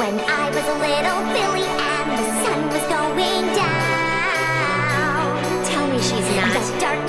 when I was a little filly and the sun was going down. Tell me she's not. The dark